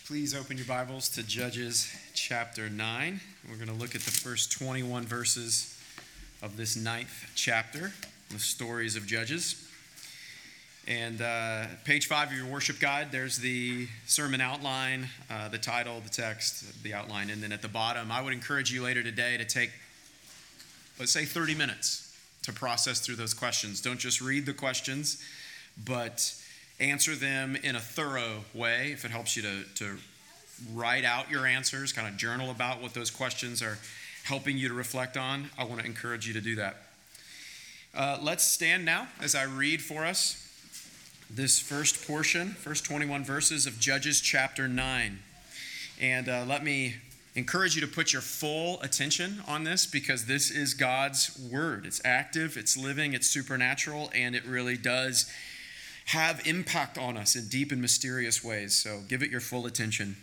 Please open your Bibles to Judges chapter 9. We're going to look at the first 21 verses of this 9th chapter, the stories of Judges. And page 5 of your worship guide, there's the sermon outline, the title, the text, the outline. And then at the bottom, I would encourage you later today to take, let's say, 30 minutes to process through those questions. Don't just read the questions, but answer them in a thorough way. If it helps you to write out your answers, kind of journal about what those questions are helping you to reflect on, I want to encourage you to do that. Let's stand now as I read for us this first portion, first 21 verses of Judges chapter 9. And let me encourage you to put your full attention on this, because this is God's word. It's active, it's living, it's supernatural, and it really does have impact on us in deep and mysterious ways. So give it your full attention.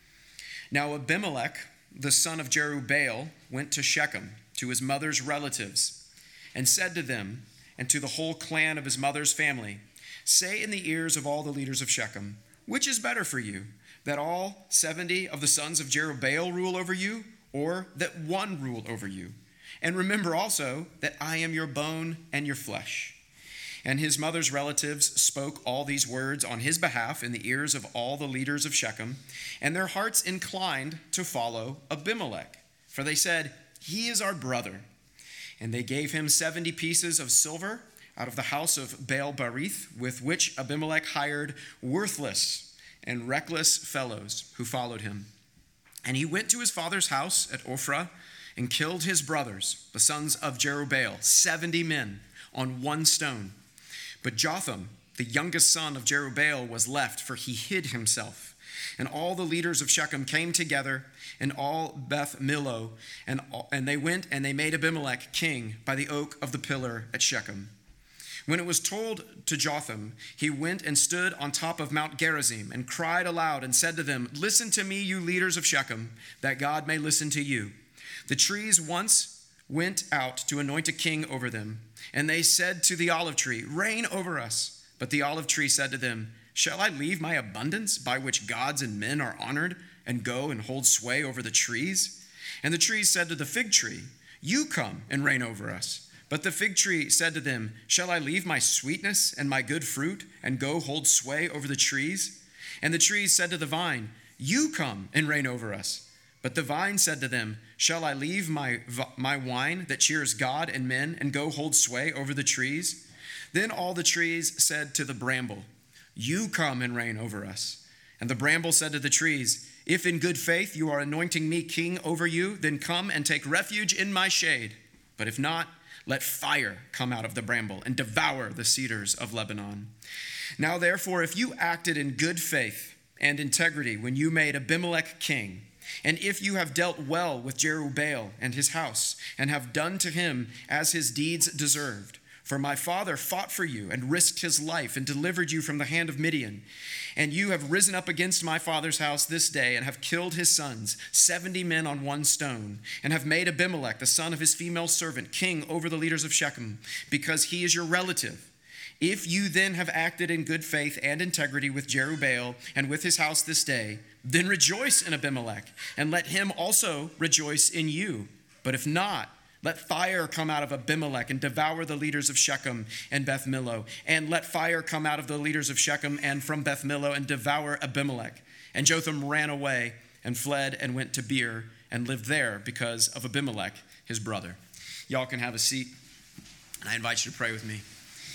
Now Abimelech, the son of Jerubbaal, went to Shechem, to his mother's relatives, and said to them, and to the whole clan of his mother's family, "Say in the ears of all the leaders of Shechem, which is better for you, that all 70 of the sons of Jerubbaal rule over you, or that one rule over you? And remember also that I am your bone and your flesh." And his mother's relatives spoke all these words on his behalf in the ears of all the leaders of Shechem, and their hearts inclined to follow Abimelech, for they said, "He is our brother." And they gave him 70 pieces of silver out of the house of Baal-berith, with which Abimelech hired worthless and reckless fellows who followed him. And he went to his father's house at Ophrah and killed his brothers, the sons of Jerubbaal, 70 men on one stone. But Jotham, the youngest son of Jerubbaal, was left, for he hid himself. And all the leaders of Shechem came together, and all Beth Millo, and they went and they made Abimelech king by the oak of the pillar at Shechem. When it was told to Jotham, he went and stood on top of Mount Gerizim and cried aloud and said to them, "Listen to me, you leaders of Shechem, that God may listen to you. The trees once went out to anoint a king over them, and they said to the olive tree, 'Reign over us.' But the olive tree said to them, 'Shall I leave my abundance by which gods and men are honored and go and hold sway over the trees?' And the trees said to the fig tree, 'You come and reign over us.' But the fig tree said to them, 'Shall I leave my sweetness and my good fruit and go hold sway over the trees?' And the trees said to the vine, 'You come and reign over us.' But the vine said to them, 'Shall I leave my wine that cheers God and men and go hold sway over the trees?' Then all the trees said to the bramble, 'You come and reign over us.' And the bramble said to the trees, 'If in good faith you are anointing me king over you, then come and take refuge in my shade. But if not, let fire come out of the bramble and devour the cedars of Lebanon. Now therefore, if you acted in good faith and integrity when you made Abimelech king, and if you have dealt well with Jerubbaal and his house, and have done to him as his deeds deserved, for my father fought for you and risked his life and delivered you from the hand of Midian, and you have risen up against my father's house this day and have killed his sons, 70 men on one stone, and have made Abimelech, the son of his female servant, king over the leaders of Shechem, because he is your relative. If you then have acted in good faith and integrity with Jerubbaal and with his house this day, then rejoice in Abimelech, and let him also rejoice in you. But if not, let fire come out of Abimelech and devour the leaders of Shechem and Beth Millo. And let fire come out of the leaders of Shechem and from Beth Millo and devour Abimelech." And Jotham ran away and fled and went to Beer and lived there because of Abimelech, his brother. Y'all can have a seat, and I invite you to pray with me.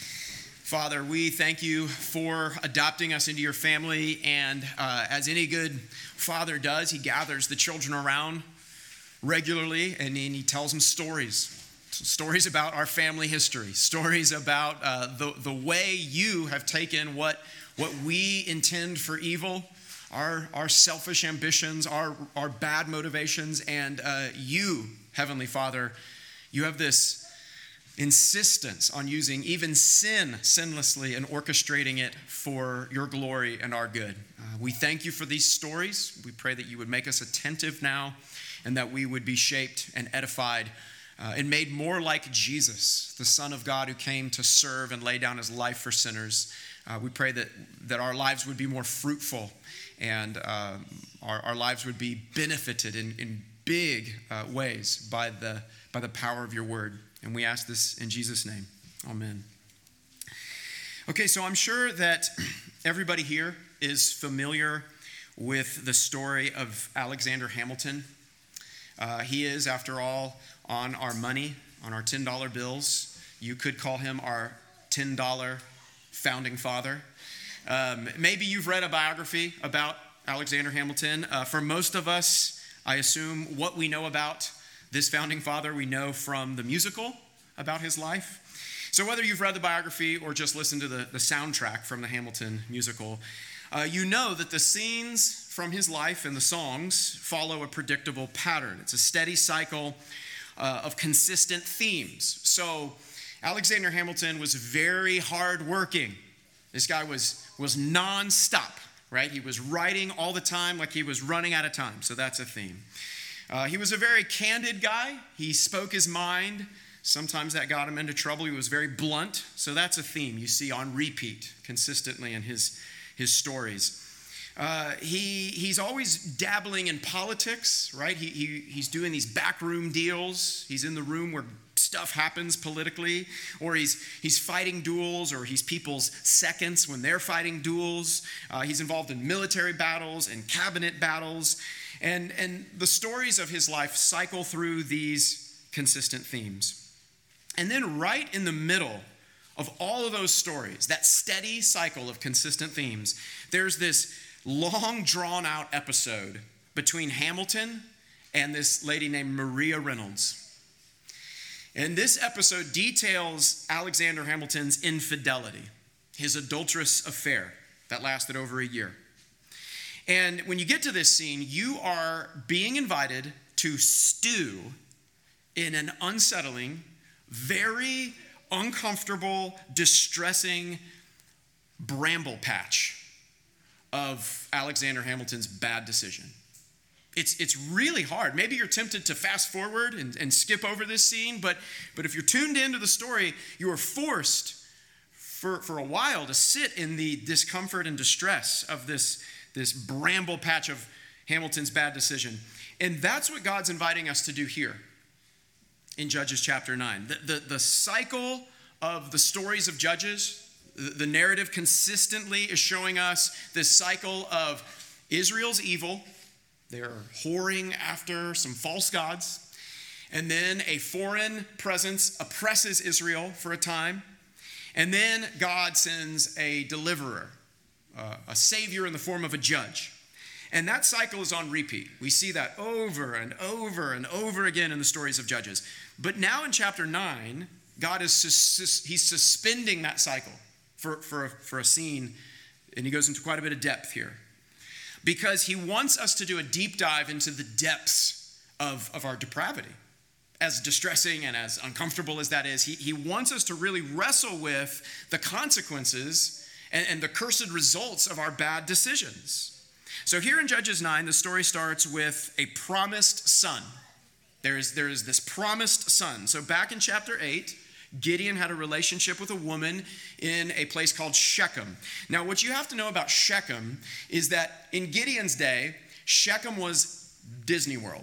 Father, we thank you for adopting us into your family, and as any good father does, he gathers the children around regularly, and he tells them stories about our family history, stories about the way you have taken what we intend for evil, our selfish ambitions, our bad motivations, and you, Heavenly Father, you have this insistence on using even sin sinlessly and orchestrating it for your glory and our good. We thank you for these stories. We pray that you would make us attentive now, and that we would be shaped and edified and made more like Jesus, the Son of God who came to serve and lay down his life for sinners. We pray that our lives would be more fruitful and our lives would be benefited in big ways by the power of your word. And we ask this in Jesus' name. Amen. Okay, so I'm sure that everybody here is familiar with the story of Alexander Hamilton. He is, after all, on our money, on our $10 bills. You could call him our $10 founding father. Maybe you've read a biography about Alexander Hamilton. For most of us, I assume what we know about this founding father, we know from the musical about his life. So whether you've read the biography or just listened to the soundtrack from the Hamilton musical, you know that the scenes from his life and the songs follow a predictable pattern. It's a steady cycle of consistent themes. So Alexander Hamilton was very hardworking. This guy was nonstop, right? He was writing all the time like he was running out of time. So that's a theme. He was a very candid guy. He spoke his mind. Sometimes that got him into trouble. He was very blunt. So that's a theme you see on repeat consistently in his stories. He's always dabbling in politics, right? He's doing these backroom deals. He's in the room where stuff happens politically, or he's fighting duels, or he's people's seconds when they're fighting duels. He's involved in military battles and cabinet battles. And the stories of his life cycle through these consistent themes. And then right in the middle of all of those stories, that steady cycle of consistent themes, there's this long drawn-out episode between Hamilton and this lady named Maria Reynolds. And this episode details Alexander Hamilton's infidelity, his adulterous affair that lasted over a year. And when you get to this scene, you are being invited to stew in an unsettling, very uncomfortable, distressing bramble patch of Alexander Hamilton's bad decision. It's really hard. Maybe you're tempted to fast forward and skip over this scene, but if you're tuned into the story, you are forced for a while to sit in the discomfort and distress of this bramble patch of Hamilton's bad decision. And that's what God's inviting us to do here in Judges chapter 9. The cycle of the stories of Judges, the narrative consistently is showing us this cycle of Israel's evil. They're whoring after some false gods. And then a foreign presence oppresses Israel for a time. And then God sends a deliverer, a savior in the form of a judge. And that cycle is on repeat. We see that over and over and over again in the stories of Judges. But now in chapter 9, God is he's suspending that cycle for a scene, and he goes into quite a bit of depth here. Because he wants us to do a deep dive into the depths of our depravity. As distressing and as uncomfortable as that is, he wants us to really wrestle with the consequences and the cursed results of our bad decisions. So here in Judges 9, the story starts with a promised son. There is this promised son. So back in chapter 8, Gideon had a relationship with a woman in a place called Shechem. Now, what you have to know about Shechem is that in Gideon's day, Shechem was Disney World.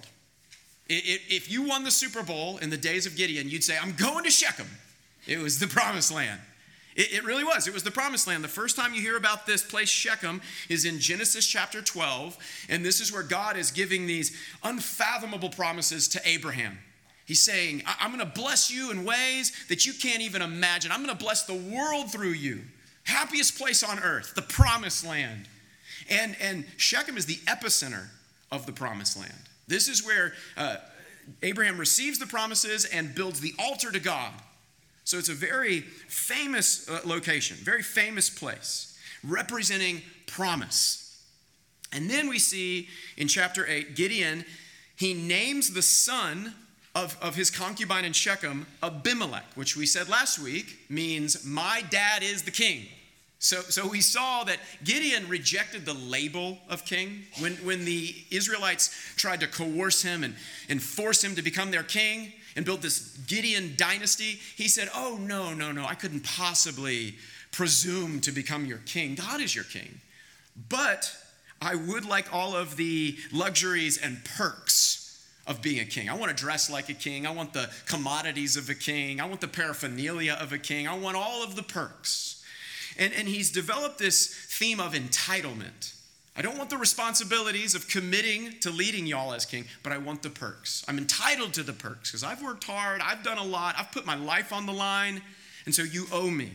If you won the Super Bowl in the days of Gideon, you'd say, I'm going to Shechem. It was the promised land. It really was. It was the promised land. The first time you hear about this place, Shechem, is in Genesis chapter 12. And this is where God is giving these unfathomable promises to Abraham. He's saying, I'm going to bless you in ways that you can't even imagine. I'm going to bless the world through you. Happiest place on earth, the promised land. And Shechem is the epicenter of the promised land. This is where Abraham receives the promises and builds the altar to God. So it's a very famous location, very famous place, representing promise. And then we see in chapter 8, Gideon, he names the son of his concubine in Shechem, Abimelech, which we said last week means my dad is the king. So we saw that Gideon rejected the label of king. When the Israelites tried to coerce him and force him to become their king and build this Gideon dynasty, he said, oh, no, I couldn't possibly presume to become your king. God is your king. But I would like all of the luxuries and perks of being a king. I want to dress like a king. I want the commodities of a king. I want the paraphernalia of a king. I want all of the perks. And he's developed this theme of entitlement. I don't want the responsibilities of committing to leading y'all as king, but I want the perks. I'm entitled to the perks because I've worked hard. I've done a lot. I've put my life on the line. And so you owe me.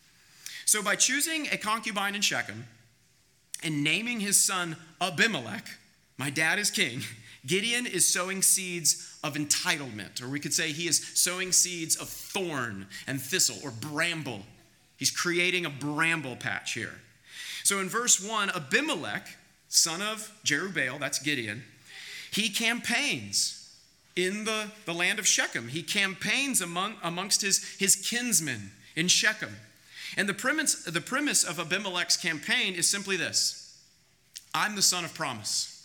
So by choosing a concubine in Shechem and naming his son Abimelech, my dad is king, Gideon is sowing seeds of entitlement, or we could say he is sowing seeds of thorn and thistle or bramble. He's creating a bramble patch here. So in verse 1, Abimelech, son of Jerubbaal, that's Gideon, he campaigns in the land of Shechem. He campaigns amongst his kinsmen in Shechem. And the premise of Abimelech's campaign is simply this: I'm the son of promise.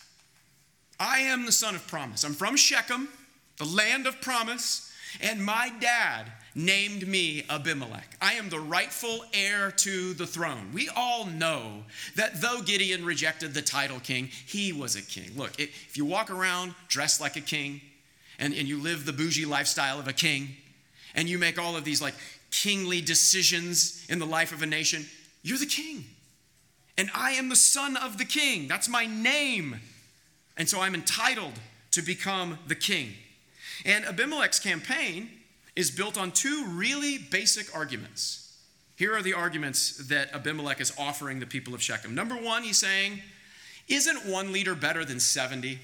I am the son of promise. I'm from Shechem, the land of promise, and my dad named me Abimelech. I am the rightful heir to the throne. We all know that though Gideon rejected the title king, he was a king. Look, if you walk around dressed like a king and you live the bougie lifestyle of a king and you make all of these like kingly decisions in the life of a nation, you're the king. And I am the son of the king. That's my name. And so I'm entitled to become the king. And Abimelech's campaign is built on two really basic arguments. Here are the arguments that Abimelech is offering the people of Shechem. Number one, he's saying, isn't one leader better than 70?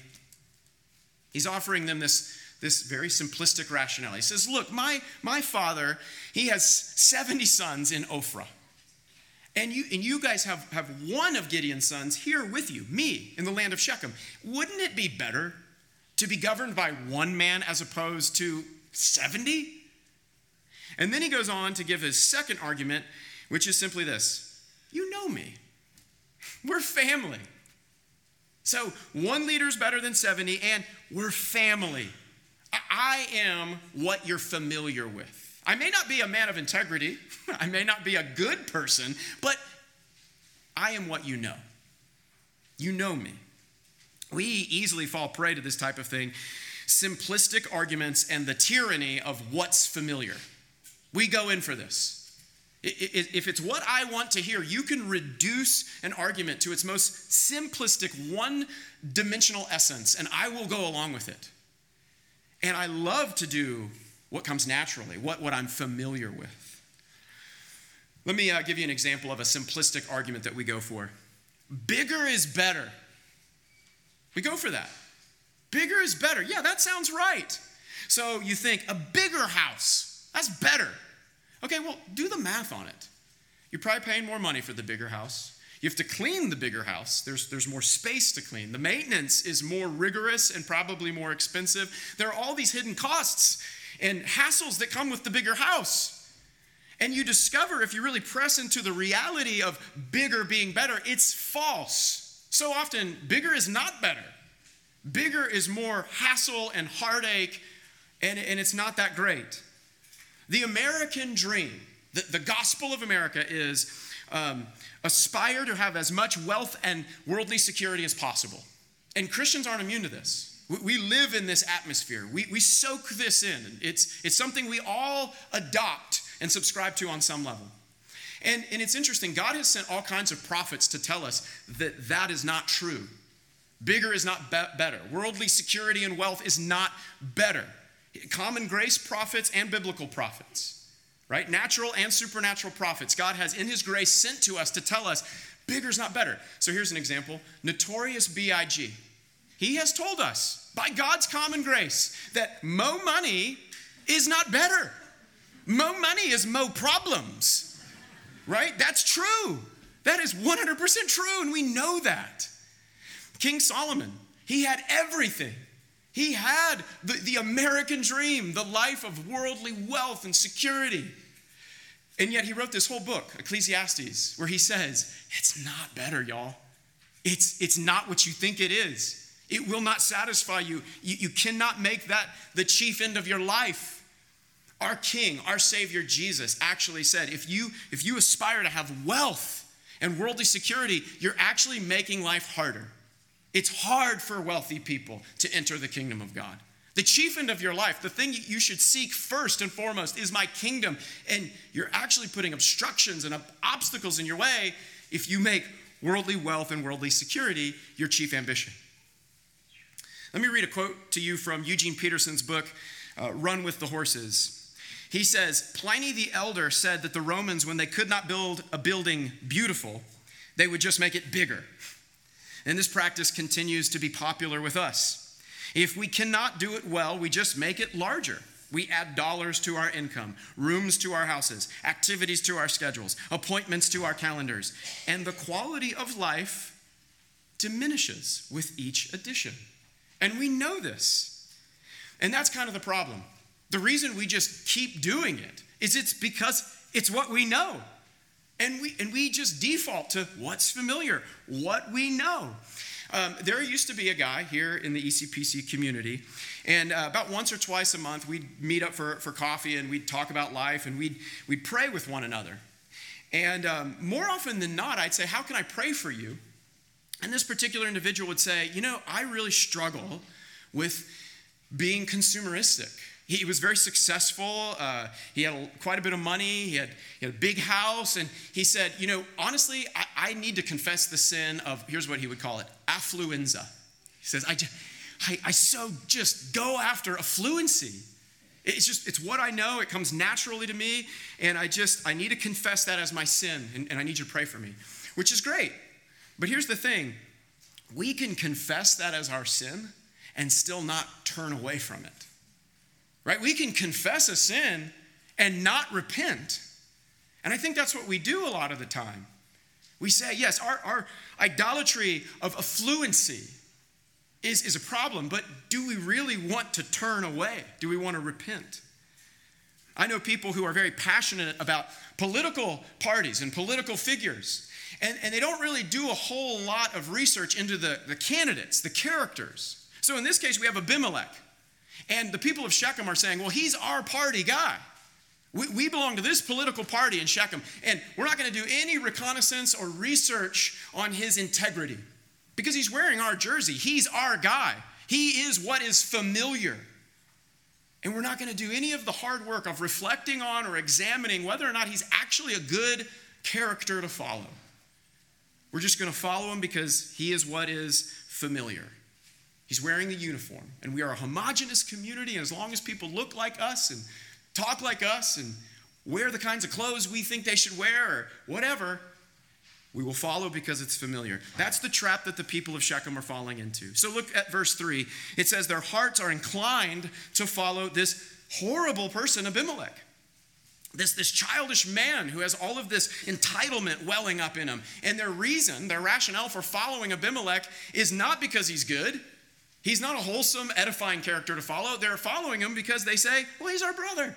He's offering them this very simplistic rationale. He says, look, my father, he has 70 sons in Ophrah. And you guys have one of Gideon's sons here with you, me, in the land of Shechem. Wouldn't it be better to be governed by one man as opposed to 70? And then he goes on to give his second argument, which is simply this: you know me. We're family. So one leader's better than 70, and we're family. I am what you're familiar with. I may not be a man of integrity. I may not be a good person, but I am what you know. You know me. We easily fall prey to this type of thing: simplistic arguments and the tyranny of what's familiar. We go in for this. If it's what I want to hear, you can reduce an argument to its most simplistic, one-dimensional essence, and I will go along with it. And I love to do what comes naturally, what I'm familiar with. Let me give you an example of a simplistic argument that we go for. Bigger is better. We go for that. Bigger is better. Yeah, that sounds right. So you think a bigger house, that's better. Okay, well, do the math on it. You're probably paying more money for the bigger house. You have to clean the bigger house. There's more space to clean. The maintenance is more rigorous and probably more expensive. There are all these hidden costs and hassles that come with the bigger house. And you discover, if you really press into the reality of bigger being better, it's false. So often, bigger is not better. Bigger is more hassle and heartache, and it's not that great. The American dream, the gospel of America is aspire to have as much wealth and worldly security as possible. And Christians aren't immune to this. We live in this atmosphere. We soak this in. It's something we all adopt and subscribe to on some level. And it's interesting. God has sent all kinds of prophets to tell us that that is not true. Bigger is not better. Worldly security and wealth is not better. Common grace prophets and biblical prophets, right? Natural and supernatural prophets. God has, in his grace, sent to us to tell us bigger's not better. So here's an example. Notorious B.I.G. He has told us, by God's common grace, that mo money is not better. Mo money is mo problems, right? That's true. That is 100% true, and we know that. King Solomon, he had everything. He had the American dream, the life of worldly wealth and security. And yet he wrote this whole book, Ecclesiastes, where he says, it's not better, y'all. It's not what you think it is. It will not satisfy you. You cannot make that the chief end of your life. Our King, our Savior Jesus actually said, if you aspire to have wealth and worldly security, you're actually making life harder. It's hard for wealthy people to enter the kingdom of God. The chief end of your life, the thing you should seek first and foremost is my kingdom. And you're actually putting obstructions and obstacles in your way if you make worldly wealth and worldly security your chief ambition. Let me read a quote to you from Eugene Peterson's book, Run with the Horses. He says, Pliny the Elder said that the Romans, when they could not build a building beautiful, they would just make it bigger. And this practice continues to be popular with us. If we cannot do it well, we just make it larger. We add dollars to our income, rooms to our houses, activities to our schedules, appointments to our calendars, and the quality of life diminishes with each addition. And we know this. And that's kind of the problem. The reason we just keep doing it is it's because it's what we know. And we just default to what's familiar, what we know. There used to be a guy here in the ECPC community, and about once or twice a month, we'd meet up for coffee, and we'd talk about life, and we'd pray with one another. And more often than not, I'd say, how can I pray for you? And this particular individual would say, I really struggle with being consumeristic. He was very successful. He had quite a bit of money. He had a big house. And he said, honestly, I need to confess the sin of, here's what he would call it, affluenza. He says, I so just go after affluency. It's what I know. It comes naturally to me. And I need to confess that as my sin. And I need you to pray for me, which is great. But here's the thing. We can confess that as our sin and still not turn away from it. Right? We can confess a sin and not repent. And I think that's what we do a lot of the time. We say, yes, our idolatry of affluency is a problem, but do we really want to turn away? Do we want to repent? I know people who are very passionate about political parties and political figures, and they don't really do a whole lot of research into the candidates, the characters. So in this case, we have Abimelech. And the people of Shechem are saying, well, he's our party guy. We belong to this political party in Shechem, and we're not going to do any reconnaissance or research on his integrity because he's wearing our jersey. He's our guy. He is what is familiar. And we're not going to do any of the hard work of reflecting on or examining whether or not he's actually a good character to follow. We're just going to follow him because he is what is familiar. He's wearing the uniform, and we are a homogenous community, and as long as people look like us and talk like us and wear the kinds of clothes we think they should wear or whatever, we will follow because it's familiar. That's the trap that the people of Shechem are falling into. So look at verse 3. It says their hearts are inclined to follow this horrible person, Abimelech. This childish man who has all of this entitlement welling up in him. And their rationale for following Abimelech is not because he's good. He's not a wholesome, edifying character to follow. They're following him because they say, well, he's our brother.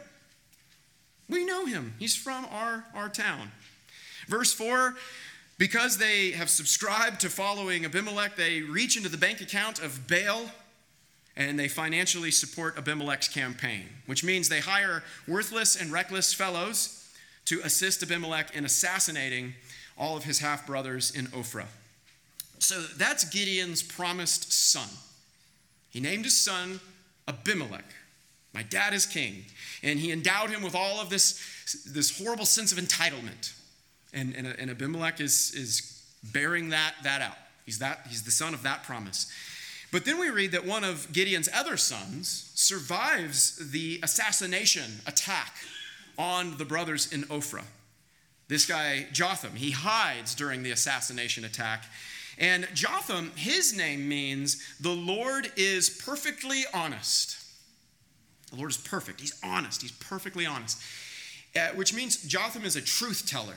We know him. He's from our town. Verse 4, because they have subscribed to following Abimelech, they reach into the bank account of Baal and they financially support Abimelech's campaign, which means they hire worthless and reckless fellows to assist Abimelech in assassinating all of his half-brothers in Ophrah. So that's Gideon's promised son. He named his son Abimelech. My dad is king. And he endowed him with all of this horrible sense of entitlement. And Abimelech is bearing that out. He's the son of that promise. But then we read that one of Gideon's other sons survives the assassination attack on the brothers in Ophrah. This guy, Jotham, he hides during the assassination attack. And Jotham, his name means the Lord is perfectly honest. The Lord is perfect. He's honest. He's perfectly honest. Which means Jotham is a truth teller.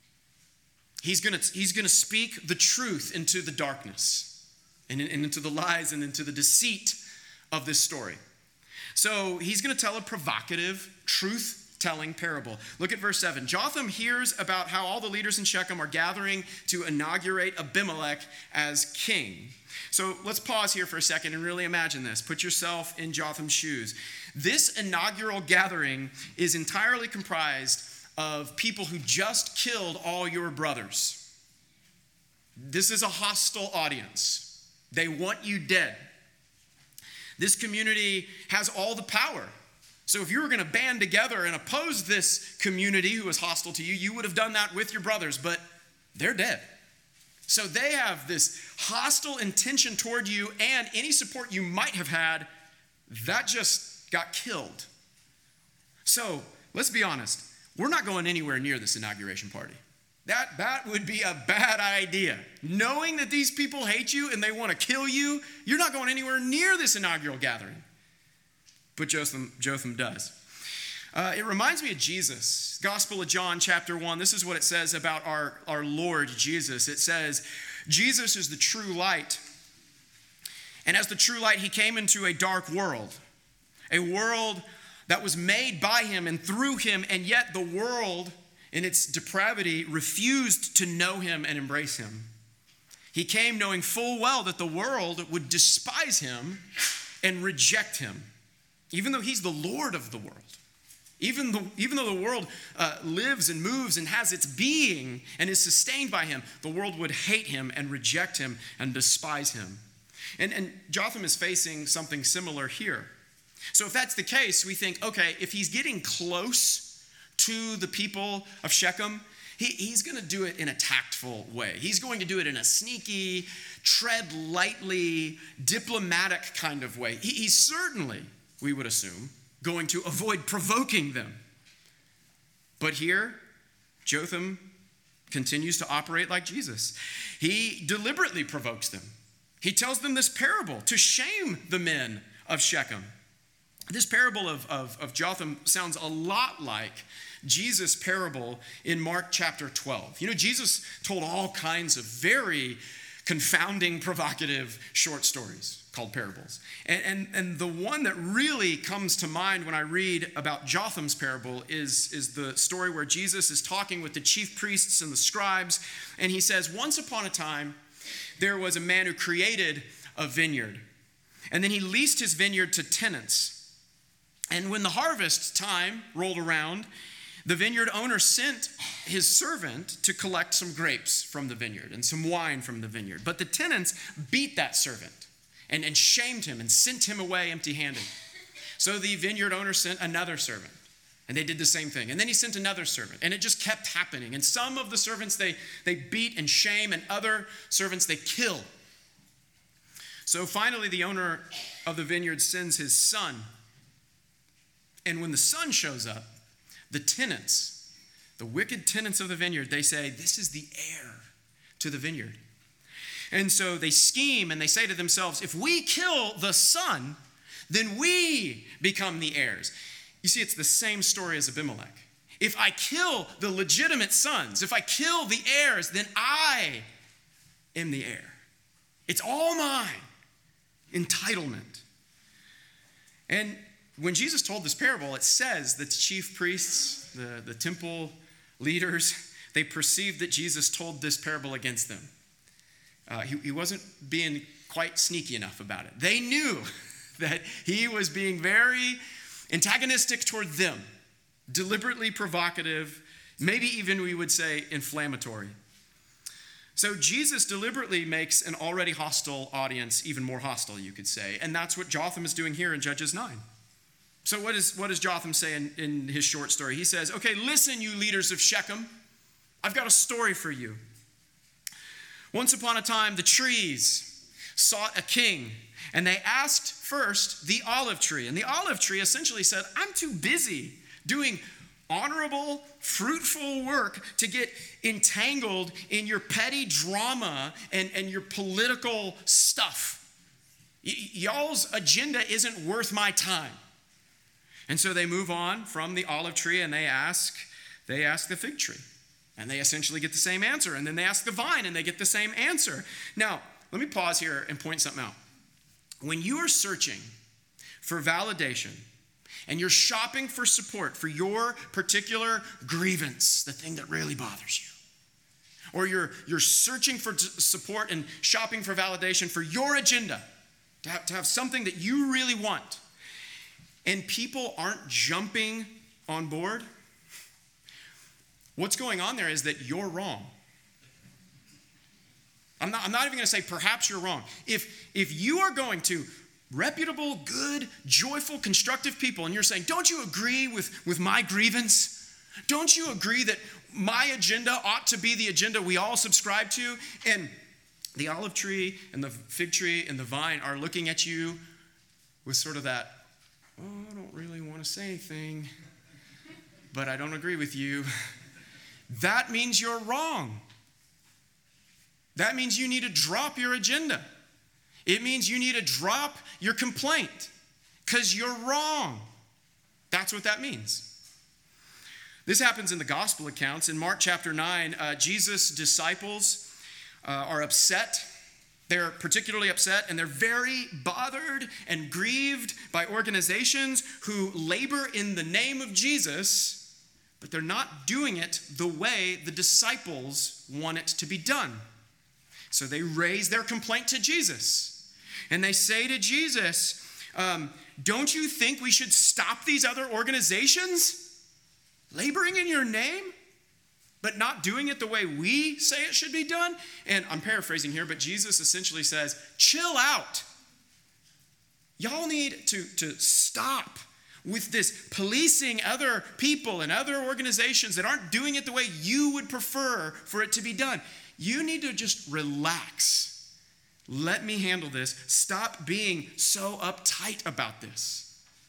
He's gonna speak the truth into the darkness and into the lies and into the deceit of this story. So he's going to tell a provocative, truth truth-telling parable. Look at verse 7. Jotham hears about how all the leaders in Shechem are gathering to inaugurate Abimelech as king. So let's pause here for a second and really imagine this. Put yourself in Jotham's shoes. This inaugural gathering is entirely comprised of people who just killed all your brothers. This is a hostile audience. They want you dead. This community has all the power. So if you were going to band together and oppose this community who is hostile to you, you would have done that with your brothers, but they're dead. So they have this hostile intention toward you, and any support you might have had, that just got killed. So let's be honest. We're not going anywhere near this inauguration party. That would be a bad idea. Knowing that these people hate you and they want to kill you, you're not going anywhere near this inaugural gathering. But Jotham does. It reminds me of Jesus. Gospel of John, chapter 1. This is what it says about our Lord Jesus. It says, Jesus is the true light. And as the true light, he came into a dark world. A world that was made by him and through him, and yet the world in its depravity refused to know him and embrace him. He came knowing full well that the world would despise him and reject him, even though he's the Lord of the world. Even though the world lives and moves and has its being and is sustained by him, the world would hate him and reject him and despise him. And Jotham is facing something similar here. So if that's the case, we think, okay, if he's getting close to the people of Shechem, he's going to do it in a tactful way. He's going to do it in a sneaky, tread lightly, diplomatic kind of way. He's certainly, we would assume, going to avoid provoking them. But here, Jotham continues to operate like Jesus. He deliberately provokes them. He tells them this parable to shame the men of Shechem. This parable of Jotham sounds a lot like Jesus' parable in Mark chapter 12. You know, Jesus told all kinds of very confounding, provocative short stories called parables. And the one that really comes to mind when I read about Jotham's parable is the story where Jesus is talking with the chief priests and the scribes, and he says, once upon a time, there was a man who created a vineyard, and then he leased his vineyard to tenants. And when the harvest time rolled around, the vineyard owner sent his servant to collect some grapes from the vineyard and some wine from the vineyard. But the tenants beat that servant and shamed him and sent him away empty-handed. So the vineyard owner sent another servant, and they did the same thing. And then he sent another servant, and it just kept happening. And some of the servants they beat and shame, and other servants they kill. So finally the owner of the vineyard sends his son. And when the son shows up, the tenants, the wicked tenants of the vineyard, they say, this is the heir to the vineyard. And so they scheme and they say to themselves, if we kill the son, then we become the heirs. You see, it's the same story as Abimelech. If I kill the legitimate sons, if I kill the heirs, then I am the heir. It's all mine. Entitlement. And when Jesus told this parable, it says that the chief priests, the temple leaders, they perceived that Jesus told this parable against them. He wasn't being quite sneaky enough about it. They knew that he was being very antagonistic toward them, deliberately provocative, maybe even we would say inflammatory. So Jesus deliberately makes an already hostile audience even more hostile, you could say. And that's what Jotham is doing here in Judges 9. So what does Jotham say in his short story? He says, okay, listen, you leaders of Shechem. I've got a story for you. Once upon a time, the trees sought a king, and they asked first the olive tree. And the olive tree essentially said, I'm too busy doing honorable, fruitful work to get entangled in your petty drama and your political stuff. Y'all's agenda isn't worth my time. And so they move on from the olive tree and they ask the fig tree. And they essentially get the same answer. And then they ask the vine and they get the same answer. Now, let me pause here and point something out. When you are searching for validation and you're shopping for support for your particular grievance, the thing that really bothers you. Or you're searching for support and shopping for validation for your agenda, to have something that you really want. And people aren't jumping on board. What's going on there is that you're wrong. I'm not even going to say perhaps you're wrong. If you are going to reputable, good, joyful, constructive people, and you're saying, don't you agree with my grievance? Don't you agree that my agenda ought to be the agenda we all subscribe to? And the olive tree and the fig tree and the vine are looking at you with sort of that, I don't really want to say anything, but I don't agree with you. That means you're wrong. That means you need to drop your agenda. It means you need to drop your complaint because you're wrong. That's what that means. This happens in the gospel accounts. In Mark chapter 9, Jesus' disciples are upset. They're particularly upset, and they're very bothered and grieved by organizations who labor in the name of Jesus, but they're not doing it the way the disciples want it to be done. So they raise their complaint to Jesus, and they say to Jesus, don't you think we should stop these other organizations laboring in your name, but not doing it the way we say it should be done? And I'm paraphrasing here, but Jesus essentially says, chill out. Y'all need to stop with this policing other people and other organizations that aren't doing it the way you would prefer for it to be done. You need to just relax. Let me handle this. Stop being so uptight about this.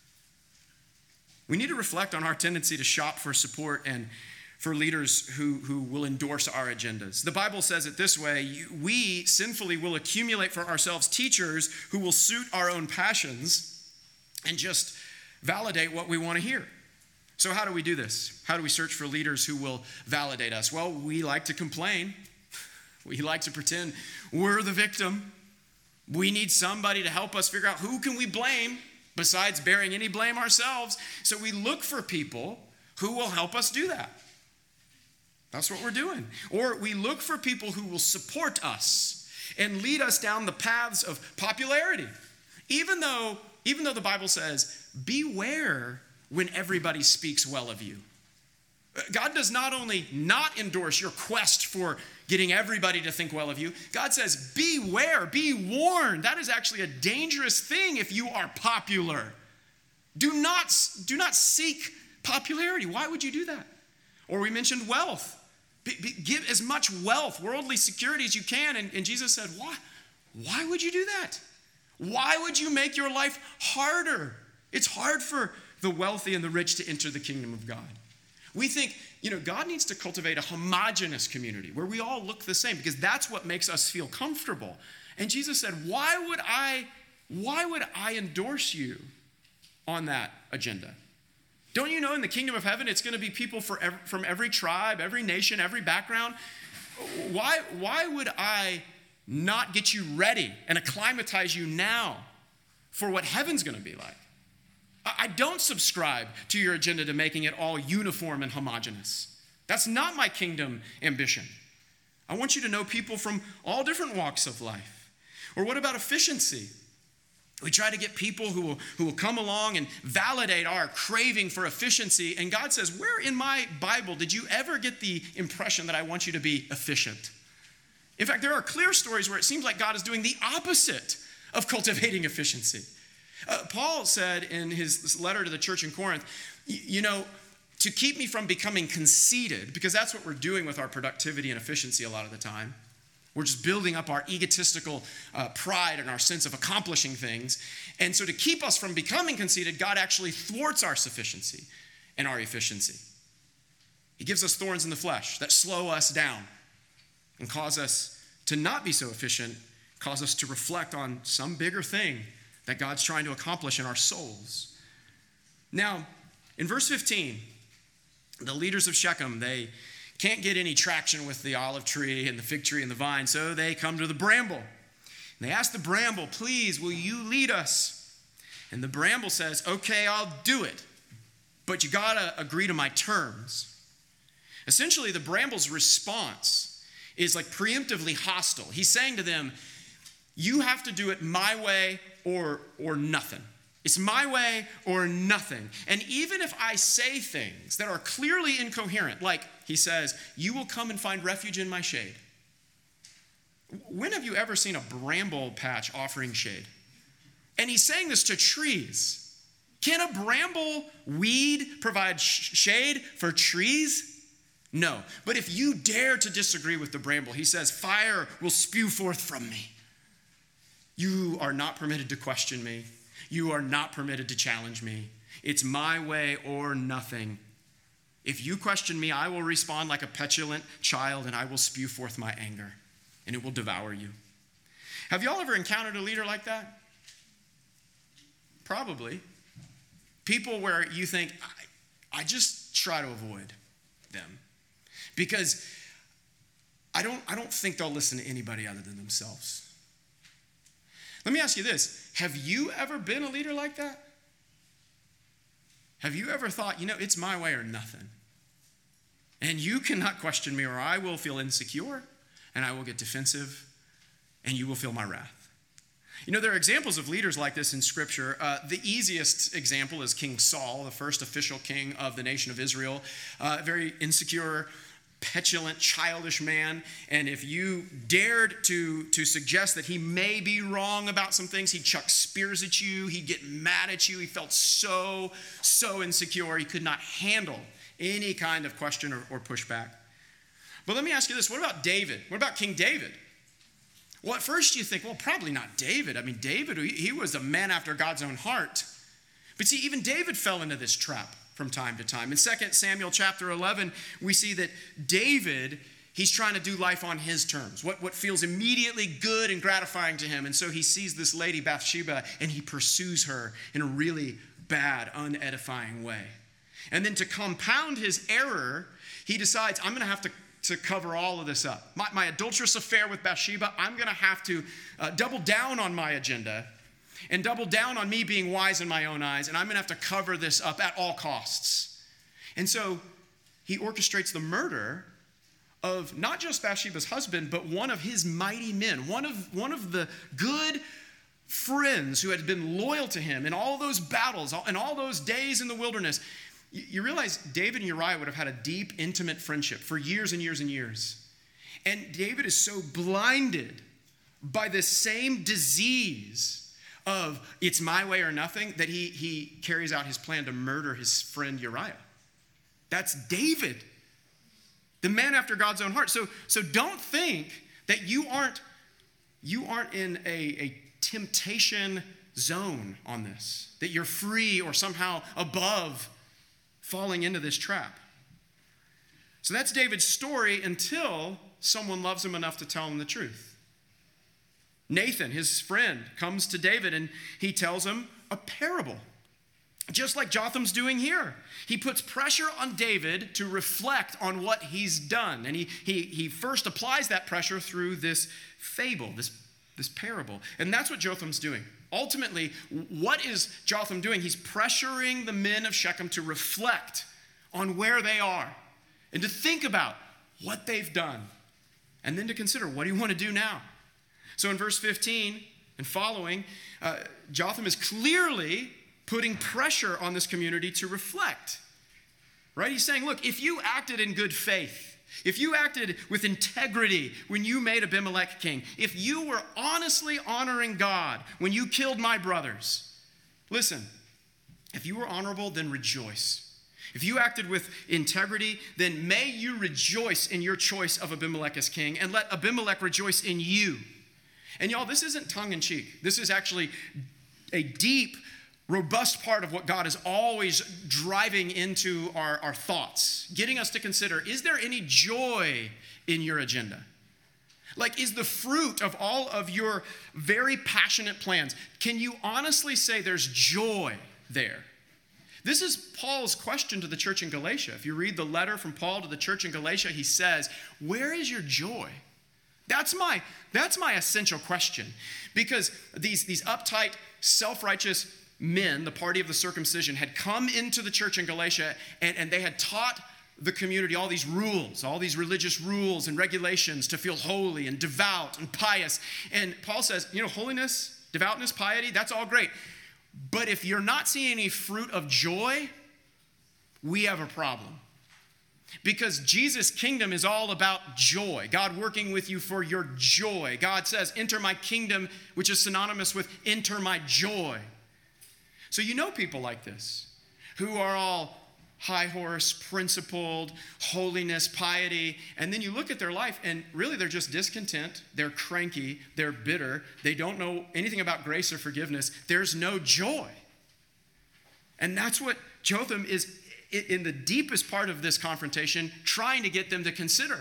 We need to reflect on our tendency to shop for support and for leaders who will endorse our agendas. The Bible says it this way: we sinfully will accumulate for ourselves teachers who will suit our own passions and just validate what we want to hear. So how do we do this? How do we search for leaders who will validate us? Well, we like to complain. We like to pretend we're the victim. We need somebody to help us figure out who can we blame besides bearing any blame ourselves. So we look for people who will help us do that. That's what we're doing. Or we look for people who will support us and lead us down the paths of popularity. Even though the Bible says, beware when everybody speaks well of you. God does not only not endorse your quest for getting everybody to think well of you, God says, beware, be warned. That is actually a dangerous thing if you are popular. Do not seek popularity. Why would you do that? Or we mentioned wealth. Give as much wealth, worldly security as you can. And Jesus said, why? Why would you do that? Why would you make your life harder? It's hard for the wealthy and the rich to enter the kingdom of God. We think, God needs to cultivate a homogeneous community where we all look the same because that's what makes us feel comfortable. And Jesus said, why would I endorse you on that agenda? Don't you know in the kingdom of heaven, it's going to be people from every tribe, every nation, every background? Why would I not get you ready and acclimatize you now for what heaven's going to be like? I don't subscribe to your agenda to making it all uniform and homogeneous. That's not my kingdom ambition. I want you to know people from all different walks of life. Or what about efficiency? We try to get people who will come along and validate our craving for efficiency. And God says, where in my Bible did you ever get the impression that I want you to be efficient? In fact, there are clear stories where it seems like God is doing the opposite of cultivating efficiency. Paul said in his letter to the church in Corinth, to keep me from becoming conceited, because that's what we're doing with our productivity and efficiency a lot of the time. We're just building up our egotistical pride and our sense of accomplishing things. And so to keep us from becoming conceited, God actually thwarts our sufficiency and our efficiency. He gives us thorns in the flesh that slow us down and cause us to not be so efficient, cause us to reflect on some bigger thing that God's trying to accomplish in our souls. Now, in verse 15, the leaders of Shechem, they can't get any traction with the olive tree and the fig tree and the vine, so they come to the bramble. And they ask the bramble, please, will you lead us? And the bramble says, okay, I'll do it. but you gotta agree to my terms. Essentially, the Bramble's response is like preemptively hostile. He's saying to them, you have to do it my way or nothing. It's my way or nothing. And even if I say things that are clearly incoherent, like he says, you will come and find refuge in my shade. When have you ever seen a bramble patch offering shade? And he's saying this to trees. Can a bramble weed provide shade for trees? No. But if you dare to disagree with the bramble, he says, fire will spew forth from me. You are not permitted to question me. You are not permitted to challenge me. It's my way or nothing. If you question me, I will respond like a petulant child, and I will spew forth my anger, and it will devour you. Have y'all ever encountered a leader like that? Probably. People where you think, I just try to avoid them because I don't think they'll listen to anybody other than themselves. Let me ask you this. Have you ever been a leader like that? Have you ever thought, it's my way or nothing? And you cannot question me, or I will feel insecure, and I will get defensive, and you will feel my wrath. There are examples of leaders like this in Scripture. The easiest example is King Saul, the first official king of the nation of Israel. Very insecure, petulant, childish man. And if you dared to suggest that he may be wrong about some things, he'd chuck spears at you. He'd get mad at you. He felt so insecure. He could not handle any kind of question or pushback. But let me ask you this. What about David? What about King David? Well, at first you think, well, probably not David. I mean, David, he was a man after God's own heart. But see, even David fell into this trap from time to time. In 2 Samuel chapter 11, we see that David, he's trying to do life on his terms, what feels immediately good and gratifying to him. And so he sees this lady, Bathsheba, and he pursues her in a really bad, unedifying way. And then to compound his error, he decides, I'm going to have to cover all of this up. My adulterous affair with Bathsheba, I'm going to have to double down on my agenda and double down on me being wise in my own eyes, and I'm going to have to cover this up at all costs. And so he orchestrates the murder of not just Bathsheba's husband, but one of his mighty men, one of the good friends who had been loyal to him in all those battles, in all those days in the wilderness. You realize David and Uriah would have had a deep, intimate friendship for years and years and years. And David is so blinded by the same disease of it's my way or nothing that he carries out his plan to murder his friend Uriah. That's David, the man after God's own heart. So don't think that you aren't in a temptation zone on this, that you're free or somehow above falling into this trap. So that's David's story until someone loves him enough to tell him the truth. Nathan, his friend, comes to David and he tells him a parable, just like Jotham's doing here. He puts pressure on David to reflect on what he's done. And he first applies that pressure through this fable, this parable. And that's what Jotham's doing. Ultimately, what is Jotham doing? He's pressuring the men of Shechem to reflect on where they are and to think about what they've done and then to consider, what do you want to do now? So in verse 15 and following, Jotham is clearly putting pressure on this community to reflect, right? He's saying, look, if you acted in good faith, if you acted with integrity when you made Abimelech king, if you were honestly honoring God when you killed my brothers, listen, if you were honorable, then rejoice. If you acted with integrity, then may you rejoice in your choice of Abimelech as king, and let Abimelech rejoice in you. And y'all, this isn't tongue-in-cheek. This is actually a deep, robust part of what God is always driving into our thoughts, getting us to consider, is there any joy in your agenda? Like, is the fruit of all of your very passionate plans, can you honestly say there's joy there? This is Paul's question to the church in Galatia. If you read the letter from Paul to the church in Galatia, he says, where is your joy? That's my essential question. Because these uptight, self-righteous men, the party of the circumcision, had come into the church in Galatia, and they had taught the community all these rules, all these religious rules and regulations to feel holy and devout and pious. And Paul says, holiness, devoutness, piety, that's all great. But if you're not seeing any fruit of joy, we have a problem. Because Jesus' kingdom is all about joy. God working with you for your joy. God says, enter my kingdom, which is synonymous with enter my joy. So people like this, who are all high horse, principled, holiness, piety, and then you look at their life and really they're just discontent, they're cranky, they're bitter, they don't know anything about grace or forgiveness, there's no joy. And that's what Jotham is, in the deepest part of this confrontation, trying to get them to consider.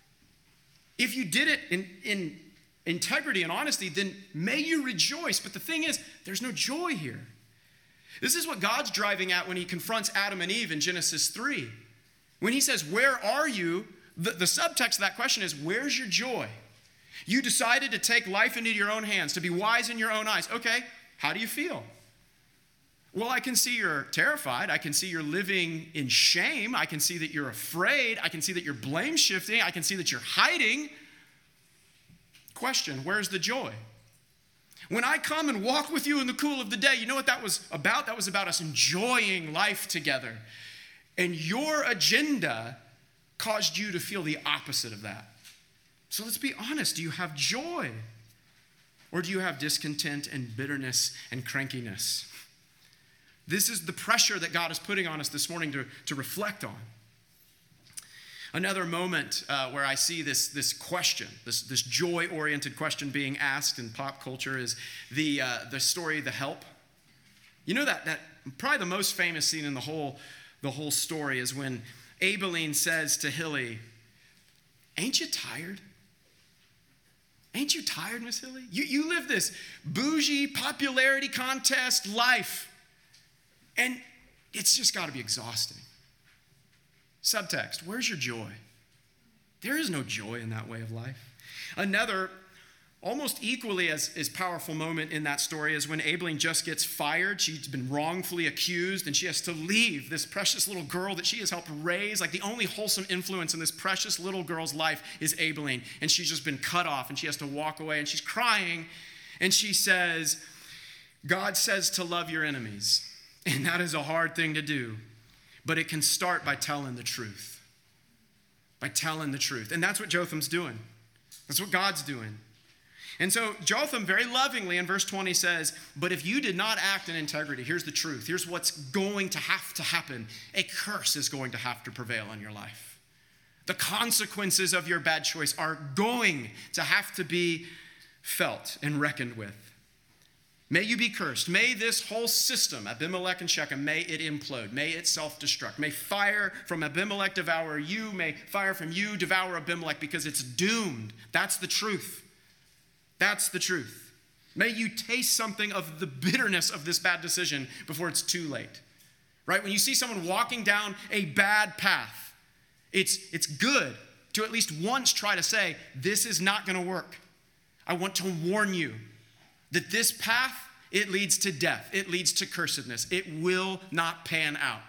If you did it in integrity and honesty, then may you rejoice. But the thing is, there's no joy here. This is what God's driving at when he confronts Adam and Eve in Genesis 3. When he says, where are you? The subtext of that question is, where's your joy? You decided to take life into your own hands, to be wise in your own eyes. Okay, how do you feel? Well, I can see you're terrified. I can see you're living in shame. I can see that you're afraid. I can see that you're blame shifting. I can see that you're hiding. Question, where's the joy? When I come and walk with you in the cool of the day, you know what that was about? That was about us enjoying life together. And your agenda caused you to feel the opposite of that. So let's be honest. Do you have joy? Or do you have discontent and bitterness and crankiness? This is the pressure that God is putting on us this morning to reflect on. Another moment where I see this question, this joy-oriented question being asked in pop culture is the story The Help. That probably the most famous scene in the whole story is when Abilene says to Hilly, "Ain't you tired? Ain't you tired, Miss Hilly? You live this bougie popularity contest life, and it's just got to be exhausting." Subtext, where's your joy? There is no joy in that way of life. Another, almost equally as powerful moment in that story is when Abilene just gets fired. She's been wrongfully accused, and she has to leave this precious little girl that she has helped raise. Like the only wholesome influence in this precious little girl's life is Abilene, and she's just been cut off, and she has to walk away, and she's crying, and she says, God says to love your enemies, and that is a hard thing to do. But it can start by telling the truth. By telling the truth. And that's what Jotham's doing. That's what God's doing. And so Jotham very lovingly in verse 20 says, but if you did not act in integrity, here's the truth. Here's what's going to have to happen. A curse is going to have to prevail in your life. The consequences of your bad choice are going to have to be felt and reckoned with. May you be cursed. May this whole system, Abimelech and Shechem, may it implode. May it self-destruct. May fire from Abimelech devour you. May fire from you devour Abimelech because it's doomed. That's the truth. That's the truth. May you taste something of the bitterness of this bad decision before it's too late. Right? When you see someone walking down a bad path, it's good to at least once try to say, this is not going to work. I want to warn you that this path, it leads to death. It leads to cursedness. It will not pan out.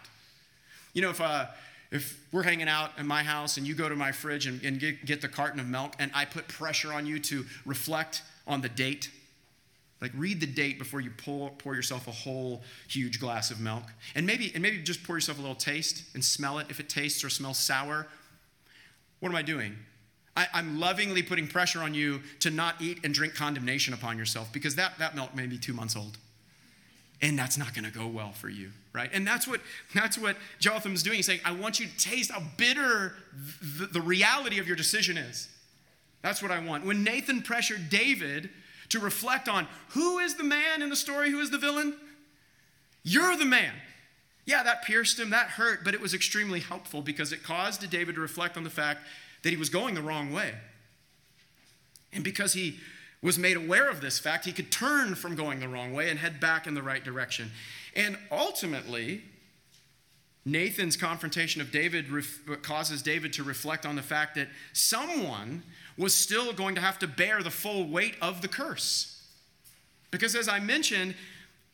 If we're hanging out in my house and you go to my fridge and get the carton of milk and I put pressure on you to reflect on the date, like read the date before you pour yourself a whole huge glass of milk. And maybe just pour yourself a little taste and smell it. If it tastes or smells sour, what am I doing? I'm lovingly putting pressure on you to not eat and drink condemnation upon yourself because that milk may be 2 months old. And that's not going to go well for you, right? And that's what Jotham's doing. He's saying, I want you to taste how bitter the reality of your decision is. That's what I want. When Nathan pressured David to reflect on who is the man in the story, who is the villain? You're the man. Yeah, that pierced him, that hurt, but it was extremely helpful because it caused David to reflect on the fact that he was going the wrong way. And because he was made aware of this fact, he could turn from going the wrong way and head back in the right direction. And ultimately, Nathan's confrontation of David causes David to reflect on the fact that someone was still going to have to bear the full weight of the curse. Because as I mentioned,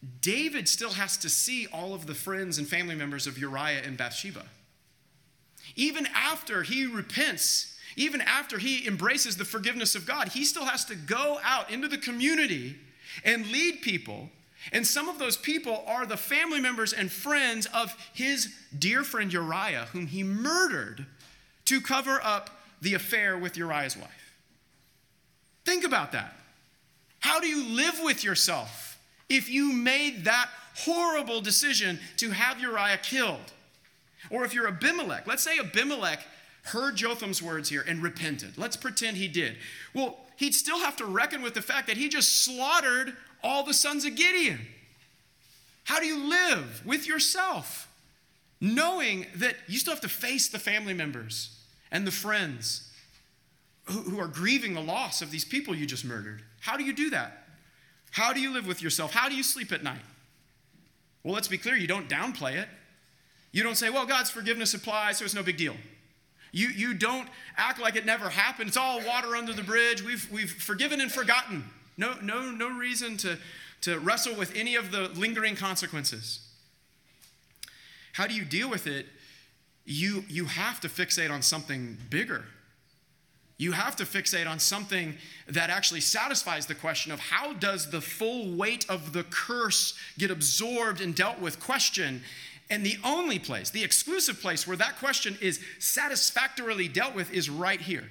David still has to see all of the friends and family members of Uriah and Bathsheba. Even after he repents, even after he embraces the forgiveness of God, he still has to go out into the community and lead people. And some of those people are the family members and friends of his dear friend Uriah, whom he murdered to cover up the affair with Uriah's wife. Think about that. How do you live with yourself if you made that horrible decision to have Uriah killed? Or if you're Abimelech, let's say Abimelech heard Jotham's words here and repented. Let's pretend he did. Well, he'd still have to reckon with the fact that he just slaughtered all the sons of Gideon. How do you live with yourself, knowing that you still have to face the family members and the friends who are grieving the loss of these people you just murdered? How do you do that? How do you live with yourself? How do you sleep at night? Well, let's be clear, you don't downplay it. You don't say, well, God's forgiveness applies, so it's no big deal. You don't act like it never happened. It's all water under the bridge. We've forgiven and forgotten. No reason to wrestle with any of the lingering consequences. How do you deal with it? You have to fixate on something bigger. You have to fixate on something that actually satisfies the question of how does the full weight of the curse get absorbed and dealt with question. And the only place, the exclusive place where that question is satisfactorily dealt with is right here.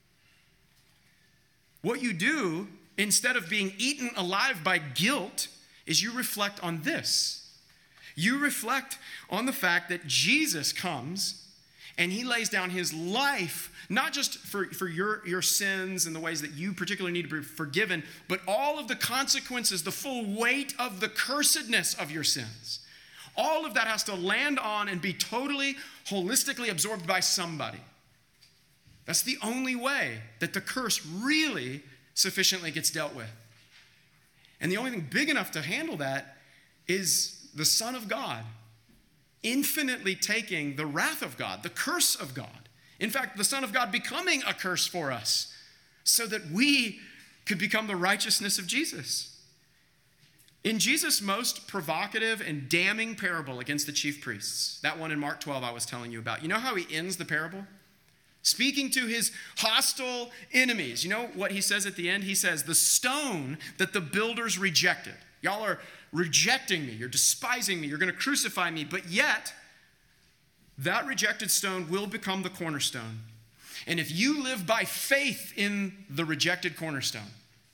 What you do, instead of being eaten alive by guilt, is you reflect on this. You reflect on the fact that Jesus comes and he lays down his life, not just for your sins and the ways that you particularly need to be forgiven, but all of the consequences, the full weight of the cursedness of your sins. All of that has to land on and be totally, holistically absorbed by somebody. That's the only way that the curse really sufficiently gets dealt with. And the only thing big enough to handle that is the Son of God, infinitely taking the wrath of God, the curse of God. In fact, the Son of God becoming a curse for us so that we could become the righteousness of Jesus. In Jesus' most provocative and damning parable against the chief priests, that one in Mark 12 I was telling you about, you know how he ends the parable? Speaking to his hostile enemies. You know what he says at the end? He says, the stone that the builders rejected. Y'all are rejecting me. You're despising me. You're going to crucify me. But yet, that rejected stone will become the cornerstone. And if you live by faith in the rejected cornerstone,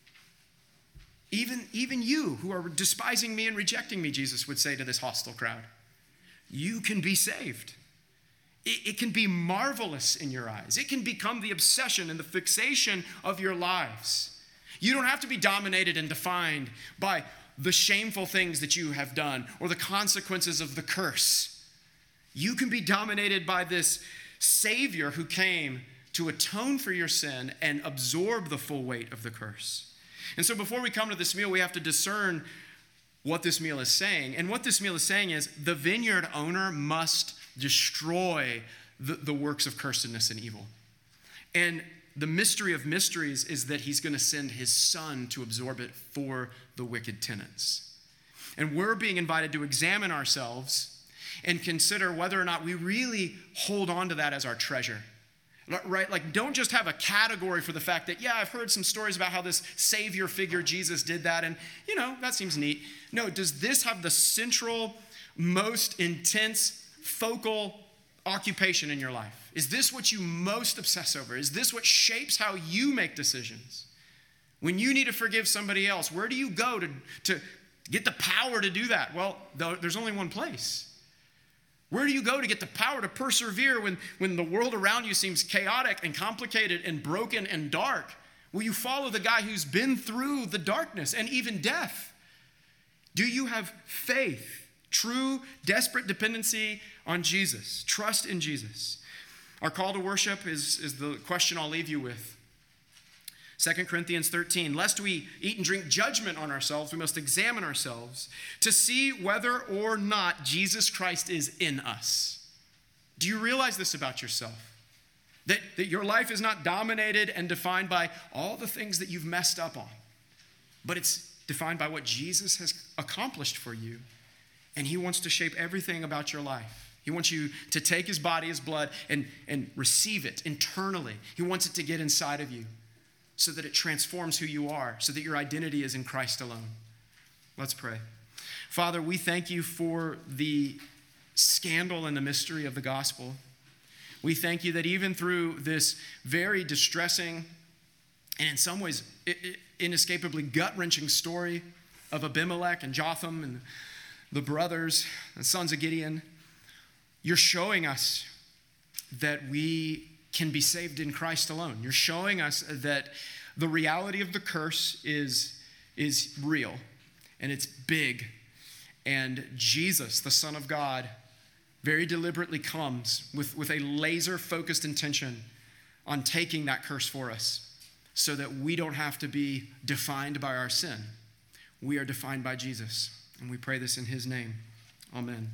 even you who are despising me and rejecting me, Jesus would say to this hostile crowd, you can be saved. It can be marvelous in your eyes. It can become the obsession and the fixation of your lives. You don't have to be dominated and defined by the shameful things that you have done or the consequences of the curse. You can be dominated by this Savior who came to atone for your sin and absorb the full weight of the curse. And so before we come to this meal, we have to discern what this meal is saying. And what this meal is saying is the vineyard owner must destroy the works of cursedness and evil. And the mystery of mysteries is that he's going to send his son to absorb it for the wicked tenants. And we're being invited to examine ourselves and consider whether or not we really hold on to that as our treasure. Right? Like, don't just have a category for the fact that, yeah, I've heard some stories about how this Savior figure, Jesus, did that, and, that seems neat. No, does this have the central, most intense, focal occupation in your life? Is this what you most obsess over? Is this what shapes how you make decisions? When you need to forgive somebody else, where do you go to get the power to do that? Well, there's only one place. Where do you go to get the power to persevere when the world around you seems chaotic and complicated and broken and dark? Will you follow the guy who's been through the darkness and even death? Do you have faith, true, desperate dependency on Jesus, trust in Jesus? Our call to worship is the question I'll leave you with. 2 Corinthians 13, lest we eat and drink judgment on ourselves, we must examine ourselves to see whether or not Jesus Christ is in us. Do you realize this about yourself? That your life is not dominated and defined by all the things that you've messed up on, but it's defined by what Jesus has accomplished for you. And he wants to shape everything about your life. He wants you to take his body, his blood, and receive it internally. He wants it to get inside of you so that it transforms who you are, so that your identity is in Christ alone. Let's pray. Father, we thank you for the scandal and the mystery of the gospel. We thank you that even through this very distressing and in some ways inescapably gut-wrenching story of Abimelech and Jotham and the brothers and sons of Gideon, you're showing us that we can be saved in Christ alone. You're showing us that the reality of the curse is real and it's big. And Jesus, the Son of God, very deliberately comes with a laser-focused intention on taking that curse for us so that we don't have to be defined by our sin. We are defined by Jesus. And we pray this in his name. Amen.